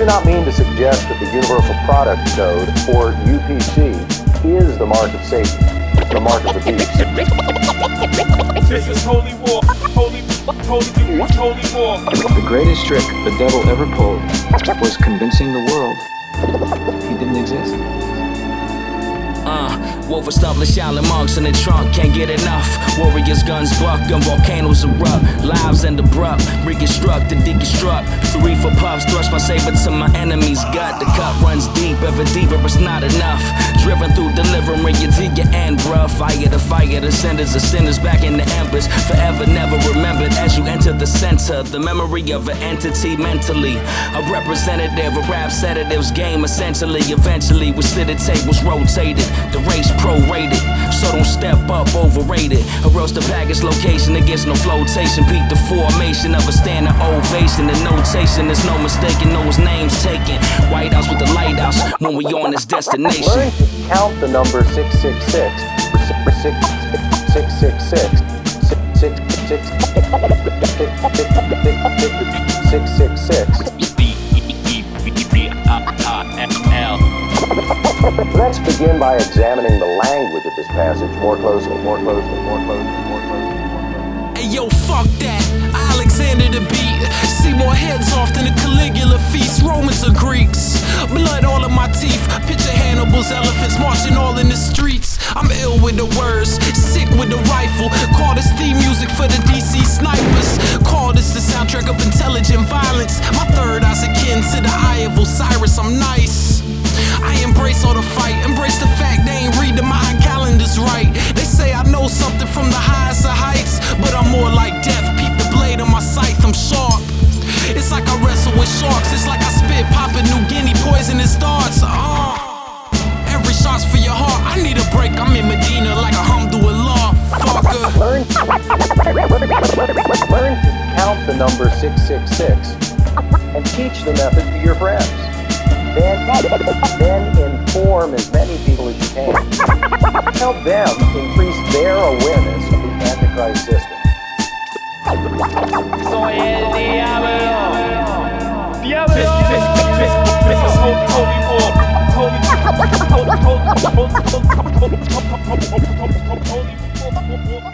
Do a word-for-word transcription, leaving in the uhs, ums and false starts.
do not mean to suggest that the Universal Product Code, or U P C, is the mark of Satan, the mark of the beast. This is holy war, holy, holy, holy war. The greatest trick the devil ever pulled was convincing the world he didn't exist. Uh, Wolf of stumbling, shouting monks in the trunk, can't get enough. Warriors, guns buck, and volcanoes erupt. Lives end abrupt, reconstruct and deconstruct. Three for puffs, thrust my saber to my enemy's gut. The cut runs deep, ever deeper, it's not enough. Driven through delivering you to your end, bruh. Fire the fire, the senders of sinners back in the embers. Forever never remembered as you enter the center. The memory of an entity mentally. A representative of rap sedatives, game essentially. Eventually, we sit at tables rotated. The race prorated, so don't step up, overrated. Or else the package location, it gets no flotation. Beat the formation of a standing ovation. The notation, there's no mistaking, those names taken. White House with the lighthouse when we on this destination. Learn to count the number six six six, six six six six, six six six. Let's begin by examining the language of this passage more closely, more closely, more closely, more closely, more closely. Hey yo, fuck that. Alexander the Beat. See more heads off than a Caligula feast. Romans or Greeks. Blood all in my teeth. Picture Hannibal's elephants marching all in the streets. I'm ill with the words, sick with the rifle. Call this theme music for the D C snipers. Call this the soundtrack of intelligent violence. My third eye's akin to the eye of Osiris. I'm nice. I embrace all the fight, embrace the fact they ain't read the Mayan calendars right. They say I know something from the highest of heights, but I'm more like death. Peep the blade on my scythe, I'm sharp. It's like I wrestle with sharks, it's like I spit Papua New Guinea poisonous darts. Uh, every shot's for your heart, I need a break, I'm in Medina like a Alhamdulillah, fucker. Learn, learn to count the number six six six and teach the method to your friends. Then, then inform as many people as you can. Help them increase their awareness of the Antichrist system. Soy el diablo. Diablo. This, this, this, this is holy, holy war. Holy, holy, holy, holy, holy, holy, holy, holy, holy, holy, holy, holy, holy, holy,